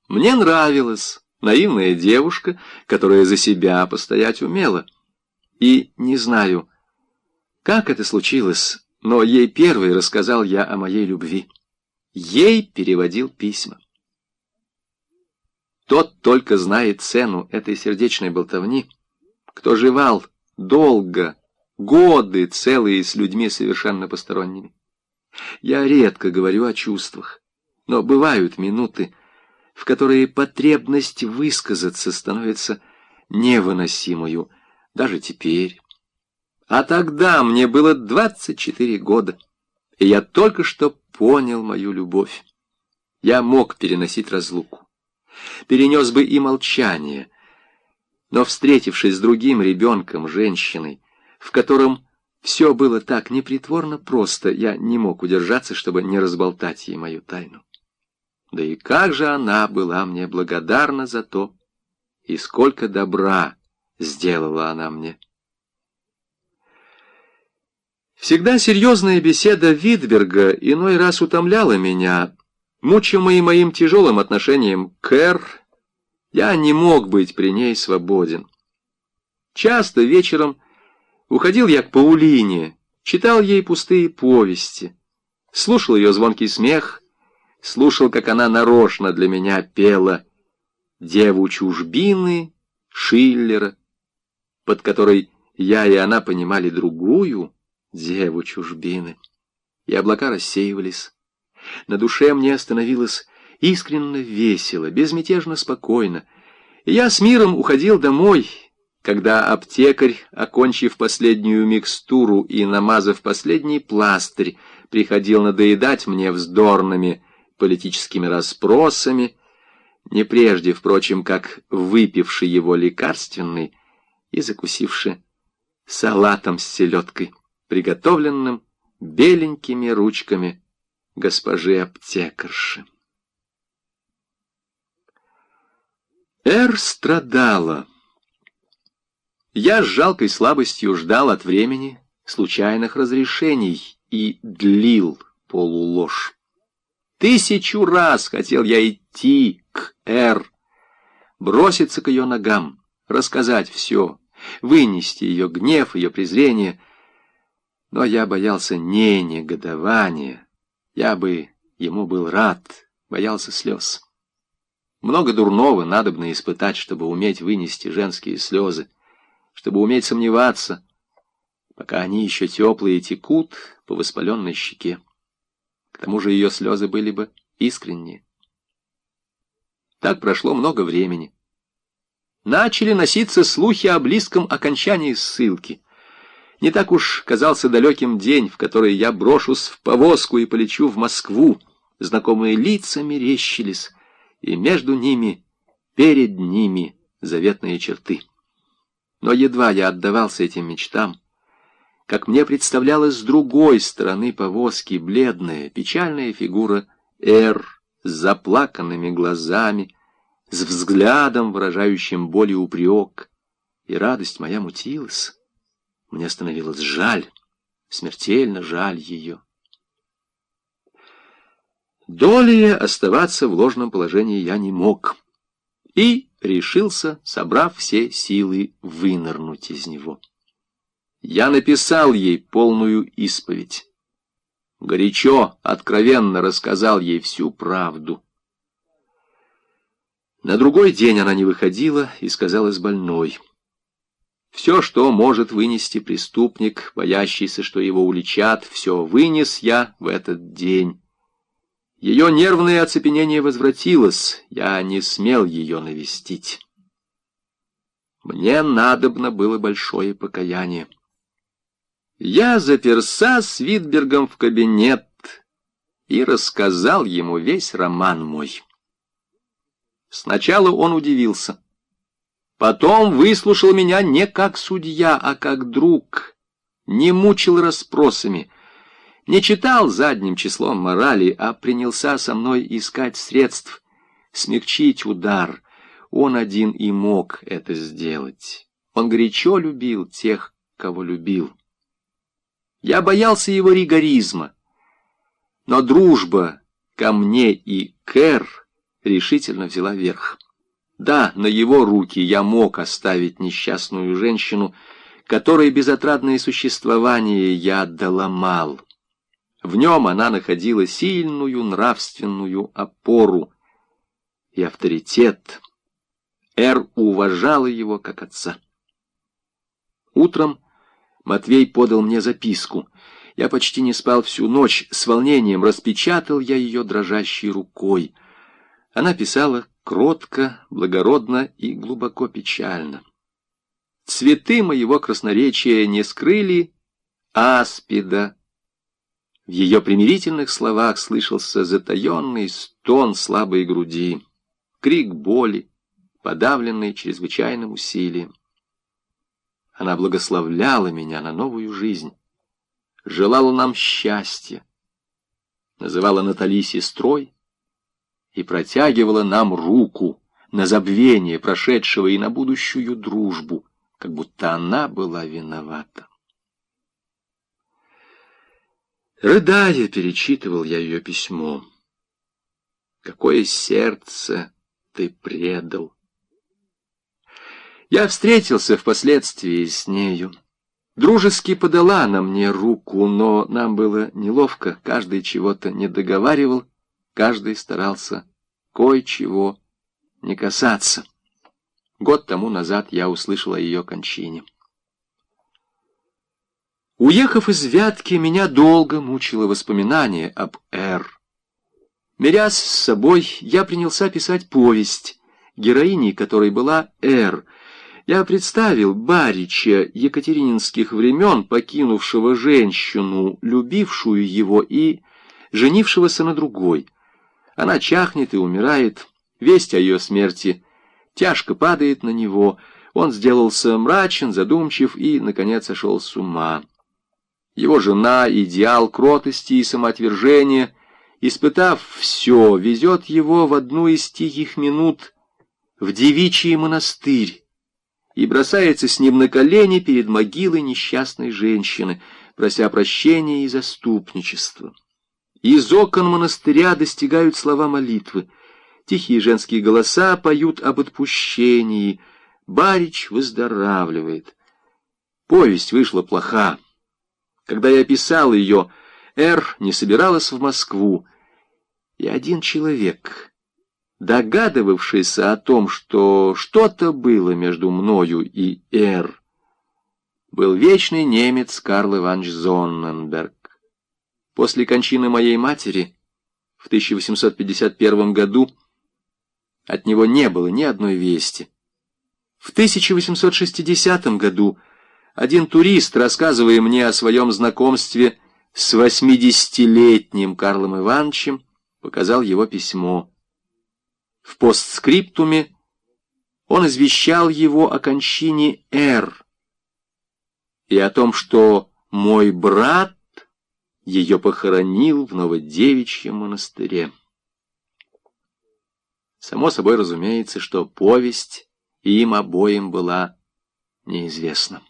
Мне нравилась наивная девушка, которая за себя постоять умела. И не знаю, как это случилось, но ей первой рассказал я о моей любви. Ей переводил письма. Тот только знает цену этой сердечной болтовни, кто живал долго, годы целые с людьми совершенно посторонними. Я редко говорю о чувствах, но бывают минуты, в которые потребность высказаться становится невыносимою, даже теперь. А тогда мне было 24 года, и я только что понял мою любовь. Я мог переносить разлуку, перенес бы и молчание, но, встретившись с другим ребенком, женщиной, в котором все было так непритворно просто, я не мог удержаться, чтобы не разболтать ей мою тайну. Да и как же она была мне благодарна за то, и сколько добра сделала она мне. Всегда серьезная беседа Витберга иной раз утомляла меня. Мучимый моим тяжелым отношением к Эр, я не мог быть при ней свободен. Часто вечером уходил я к Паулине, читал ей пустые повести, слушал ее звонкий смех, слушал, как она нарочно для меня пела «Деву чужбины» Шиллера, под которой я и она понимали другую деву чужбины. И облака рассеивались. На душе мне становилось искренне весело, безмятежно спокойно. И я с миром уходил домой, когда аптекарь, окончив последнюю микстуру и намазав последний пластырь, приходил надоедать мне вздорными политическими расспросами, не прежде, впрочем, как выпивший его лекарственный и закусивший салатом с селедкой, приготовленным беленькими ручками госпожи аптекарши. Эр страдала. Я с жалкой слабостью ждал от времени случайных разрешений и длил полуложь. 1000 раз хотел я идти к Эр, броситься к ее ногам, рассказать все, вынести ее гнев, ее презрение. Но я боялся не негодования, я бы ему был рад, боялся слез. Много дурного надобно испытать, чтобы уметь вынести женские слезы, чтобы уметь сомневаться, пока они еще теплые текут по воспаленной щеке. К тому же ее слезы были бы искренние. Так прошло много времени. Начали носиться слухи о близком окончании ссылки. Не так уж казался далеким день, в который я брошусь в повозку и полечу в Москву. Знакомые лица мерещились, и между ними, перед ними, заветные черты. Но едва я отдавался этим мечтам, как мне представлялась с другой стороны повозки бледная, печальная фигура Эр с заплаканными глазами, с взглядом, выражающим боль и упрек, и радость моя мутилась. Мне становилось жаль, смертельно жаль ее. Долее оставаться в ложном положении я не мог, и решился, собрав все силы, вынырнуть из него. Я написал ей полную исповедь. Горячо, откровенно рассказал ей всю правду. На другой день она не выходила и сказалась больной. Все, что может вынести преступник, боящийся, что его уличат, все вынес я в этот день. Ее нервное оцепенение возвратилось, я не смел ее навестить. Мне надобно было большое покаяние. Я заперся с Витбергом в кабинет и рассказал ему весь роман мой. Сначала он удивился. Потом выслушал меня не как судья, а как друг, не мучил расспросами, не читал задним числом морали, а принялся со мной искать средств смягчить удар. Он один и мог это сделать. Он горячо любил тех, кого любил. Я боялся его ригоризма, но дружба ко мне и к Эр решительно взяла верх. Да, на его руки я мог оставить несчастную женщину, которой безотрадное существование я доломал. В нем она находила сильную нравственную опору и авторитет. Эр уважала его как отца. Утром Матвей подал мне записку. Я почти не спал всю ночь, с волнением распечатал я ее дрожащей рукой. Она писала кротко, благородно и глубоко печально. Цветы моего красноречия не скрыли аспида. В ее примирительных словах слышался затаенный стон слабой груди, крик боли, подавленный чрезвычайным усилием. Она благословляла меня на новую жизнь, желала нам счастья, называла Натали сестрой и протягивала нам руку на забвение прошедшего и на будущую дружбу, как будто она была виновата. Рыдая, перечитывал я ее письмо. Какое сердце ты предал! Я встретился впоследствии с нею. Дружески подала она мне руку, но нам было неловко, каждый чего-то не договаривал, каждый старался кое-чего не касаться. Год тому назад я услышал о ее кончине. Уехав из Вятки, меня долго мучило воспоминание об Эр. Мирясь с собой, я принялся писать повесть, героиней которой была Эр. Я представил барича екатерининских времен, покинувшего женщину, любившую его и женившегося на другой. Она чахнет и умирает, весть о ее смерти тяжко падает на него, он сделался мрачен, задумчив и, наконец, сошел с ума. Его жена, идеал кротости и самоотвержения, испытав все, везет его в одну из тихих минут в девичий монастырь и бросается с ним на колени перед могилой несчастной женщины, прося прощения и заступничества. Из окон монастыря достигают слова молитвы. Тихие женские голоса поют об отпущении. Барич выздоравливает. Повесть вышла плоха. Когда я писал ее, Эр не собиралась в Москву, и один человек, догадывавшийся о том, что что-то было между мною и Эр, был вечный немец Карл Иванович Зонненберг. После кончины моей матери в 1851 году от него не было ни одной вести. В 1860 году один турист, рассказывая мне о своем знакомстве с 80-летним Карлом Ивановичем, показал его письмо. В постскриптуме он извещал его о кончине Эр и о том, что мой брат ее похоронил в Новодевичьем монастыре. Само собой разумеется, что повесть им обоим была неизвестна.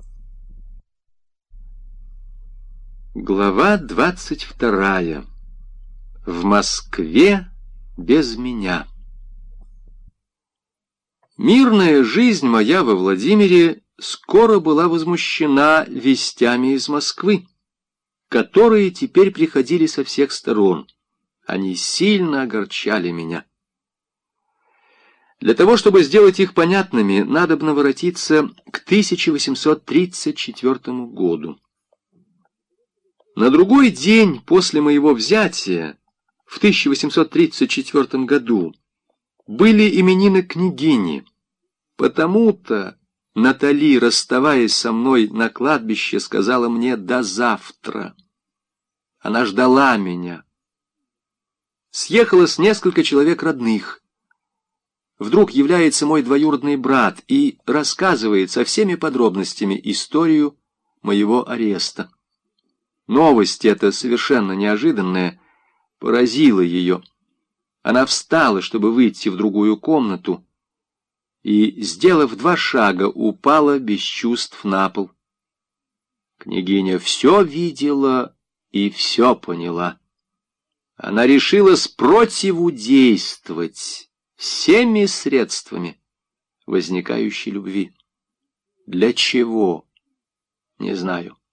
Глава 22. В Москве без меня. Мирная жизнь моя во Владимире скоро была возмущена вестями из Москвы, которые теперь приходили со всех сторон. Они сильно огорчали меня. Для того, чтобы сделать их понятными, надобно воротиться к 1834 году. На другой день после моего взятия, в 1834 году, были именины княгини. Потому-то Натали, расставаясь со мной на кладбище, сказала мне «до завтра». Она ждала меня. Съехалось несколько человек родных. Вдруг является мой двоюродный брат и рассказывает со всеми подробностями историю моего ареста. Новость эта, совершенно неожиданная, поразила ее. Она встала, чтобы выйти в другую комнату, и, сделав 2 шага, упала без чувств на пол. Княгиня все видела и все поняла. Она решилась противодействовать всеми средствами возникающей любви. Для чего? Не знаю.